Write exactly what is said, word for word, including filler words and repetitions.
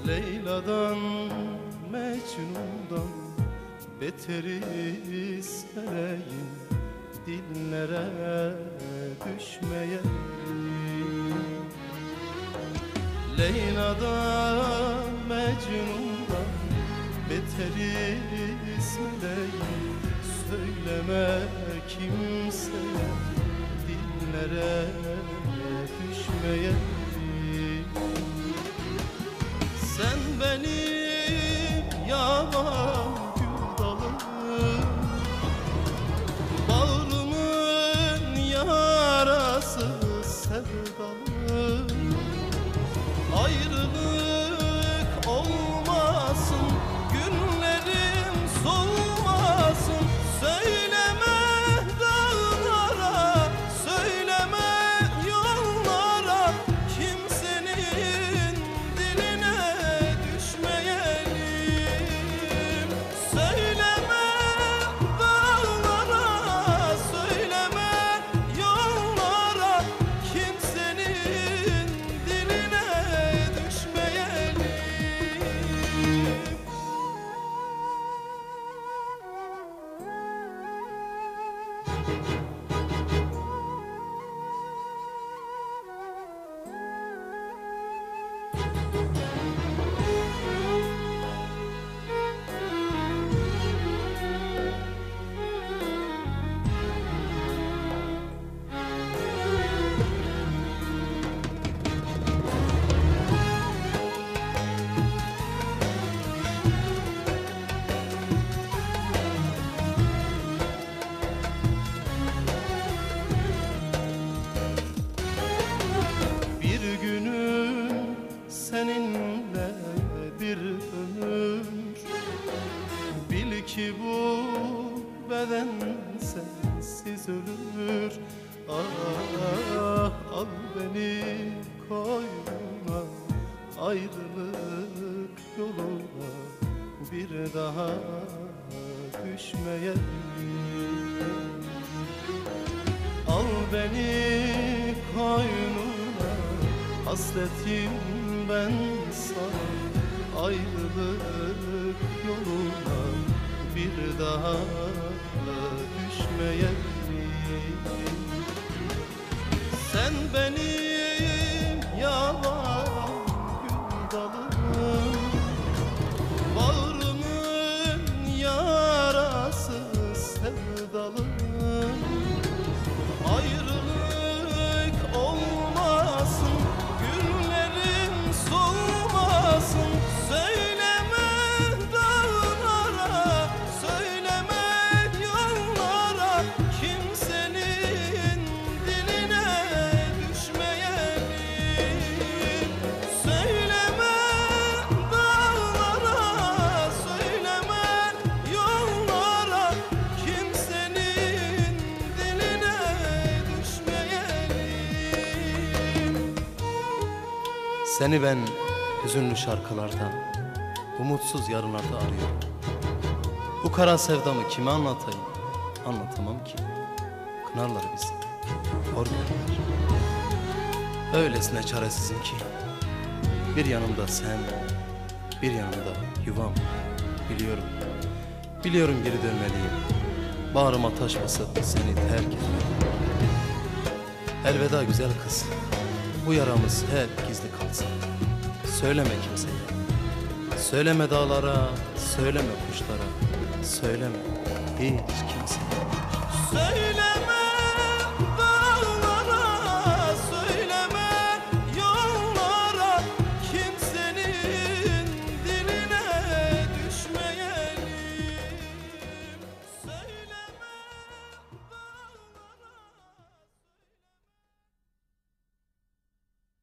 Leyla'dan, Mecnun'dan beteriz meleğim, dillere düşmeyeyim. Leyla'dan, Mecnun'dan beteriz meleğim, söyleme kimseye, dillere düşmeyeyim. Sen benim yavan gül dalım, bağrımın yarası sevdalım. Ayrılık olmasın, günlerim soğumasın. Söyleme dağlara, söyleme yollara, kimsenin diline düşmeyelim. Söyleme dağlara, söyleme yollara, kimsenin diline düşmeyelim. Bir günüm seninle bir ömür, bil ki bu beden sensiz ölür. Ah, al beni koynuna, ayrılık yoluna bir daha düşmeyelim. Al beni koynuna, hasretim ben sana, ayrılık yoluna bir daha düşmeyelim. Sen benim yavan gül dalım, bağrımın yarası sevdalım. Ayrılık olmasın, günlerim soğumasın. Söyleme dağlara, söyleme yollara, kimsenin diline düşmeyelim. Söyleme dağlara, söyleme yollara, kimsenin diline düşmeyelim. Seni ben hüzünlü şarkılarda, umutsuz yarınlarda arıyorum. Bu kara sevdamı kime anlatayım? Anlatamam ki. Kınarlar bizi, hor görürler. Öylesine çaresizim ki, bir yanımda sen, bir yanımda yuvam. Biliyorum, biliyorum geri dönmeliyim. Bağrıma taş basıp seni terk etmeliyim. Elveda güzel kız, bu yaramız hep gizli kalsın. Söyleme kimseye, söyleme dağlara, söyleme kuşlara, söyleme hiç kimseye.